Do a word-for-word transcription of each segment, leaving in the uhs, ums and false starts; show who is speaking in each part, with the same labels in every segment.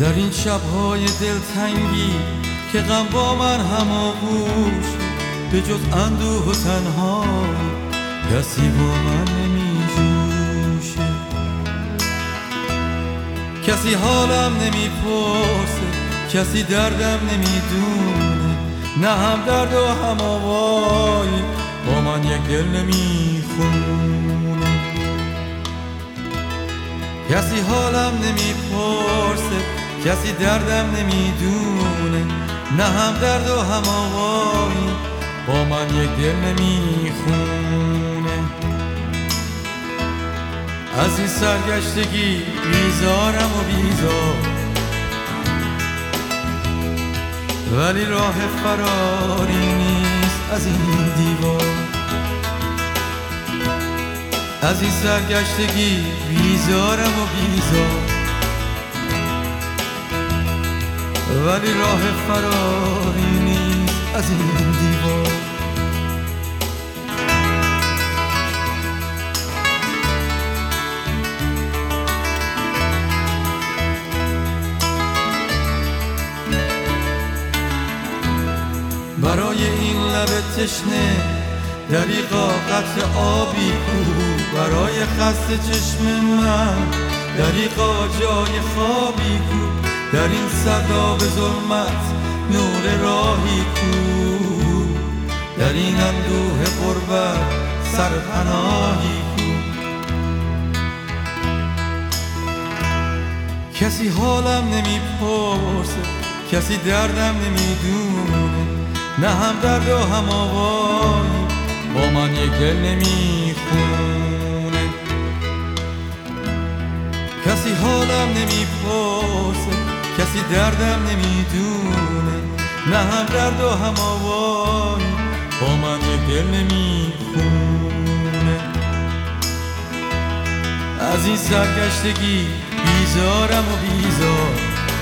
Speaker 1: در این شب‌های دلتنگی که غم با من هماغوش، به جز اندوه و تنهایی کسی با من نمیجوشه. کسی حالم نمیپرسه، کسی دردم نمیدونه، نه هم درد و هم آوایی با من یک دل نمیخونه. کسی حالم نمیپرسه، کسی دردم نمیدونه، نه هم درد و هم آوایی با من یک دل نمیخونه. از این سرگشتگی بیزارم و بیزار، ولی راه فراری نیست از این دیوار. از این سرگشتگی بیزارم و بیزار، ولی راه فراری نیست از این دیوار. برای این لب تشنه دریغا قطره آبی کو، برای خسته چشم من دریغا جای خوابی کو، در این سرداب ظلمت نور راهی کو، در این اندوه غربت سرپناهی کو. کسی حالم نمیپرسه، کسی دردم نمیدونه، نه هم درد و هم آوایی با من یک دل نمیخونه. کسی حالم نمیپرسه، کسی دردم نمیدونه، نه هم درد و هم آوایی با من یک دل نمیخونه. از این سرگشتگی بیزارم و بیزار،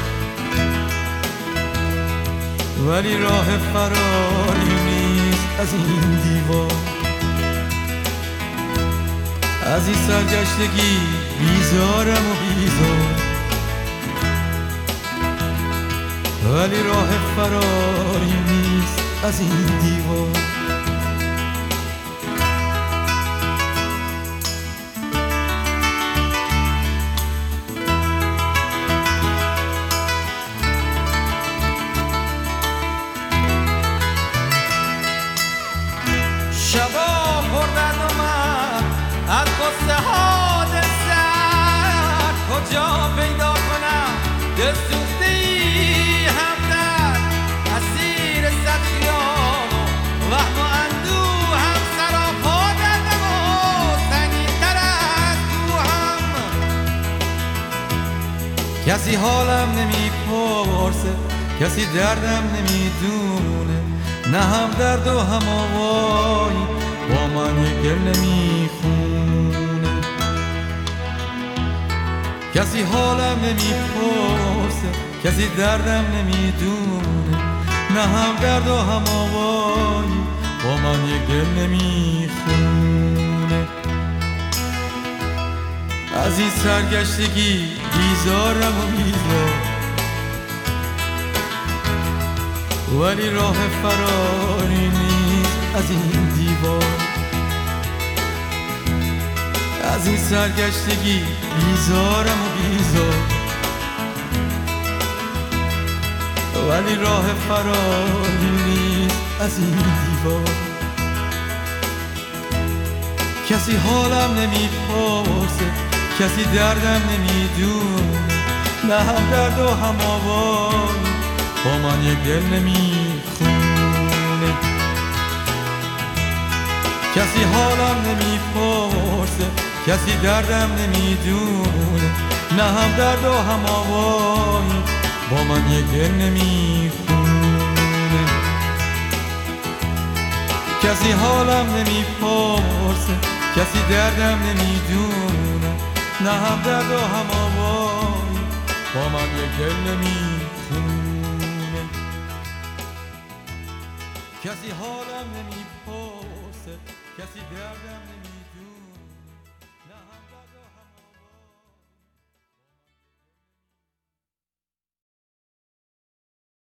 Speaker 1: ولی راه فراری نیست از این دیوار. از این سرگشتگی بیزارم و بیزار، ولی راه فراری نیست از این دیوار.
Speaker 2: شبا پردرد و من از قصه ها دل سر، کجا پیدا کنم دل سوخته ای همدرد، اسیر صد خیال و وهم و اندوه هم، سراپا دردم و سنگین تر از کوهم.
Speaker 1: کسی حالم نمیپرسه، کسی دردم نمیدونه، نه هم درد و هم آوایی با من یک دل نمیخونه. کسی حالم نمیپرسه، کسی دردم نمیدونه، نه هم درد و هم آوایی با من یک دل نمیخونه. از این سرگشتگی بیزارم و بیزار، ولی راه فراری نیست از این دیوار. از این سرگشتگی بیزارم و بیزار، ولی راه فراری نیست از این دیوار. کسی حالم نمیپرسه، کسی دردم نمیدونه، نه هم درد و هم آوایی با من یک دل نمیخونه. کسی حالم نمیپرسه، کسی دردم نمیدونه، نه هم درد و هم آوایی با من یک دل نمیخونه. کسی حالم نمیپرسه، کسی دردم نمیدونه، نه هم درد و هم آوایی با من یک دل نمیخونه. کسی حالم نمیپرسه، کسی دردم نمیدونه.